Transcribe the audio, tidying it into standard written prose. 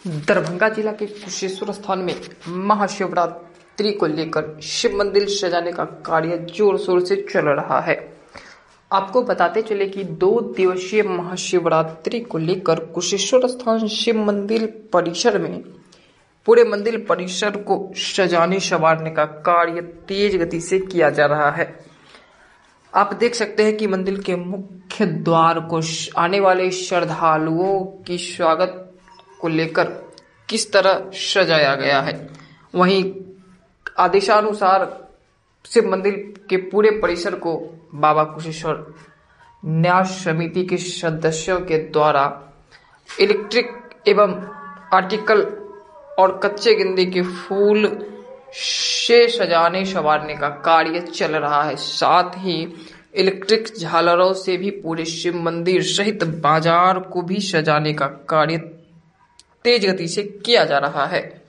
दरभंगा जिला के कुशेश्वर स्थान में महाशिवरात्रि को लेकर शिव मंदिर सजाने का कार्य जोर शोर से चल रहा है। आपको बताते चले कि 2 दिवसीय महाशिवरात्रि को लेकर कुशेश्वर स्थान शिव मंदिर परिसर में पूरे मंदिर परिसर को सजाने संवारने का कार्य तेज गति से किया जा रहा है। आप देख सकते हैं कि मंदिर के मुख्य द्वार को आने वाले श्रद्धालुओं की स्वागत को लेकर किस तरह सजाया गया है। वहीं आदेशानुसार शिव मंदिर के पूरे परिसर को बाबा कुशेश्वर न्यास समिति के सदस्यों के द्वारा इलेक्ट्रिक एवं आर्टिकल और कच्चे गेंदे के फूल से सजाने संवारने का कार्य चल रहा है। साथ ही इलेक्ट्रिक झालरों से भी पूरे शिव मंदिर सहित बाजार को भी सजाने का कार्य तेज गति से किया जा रहा है।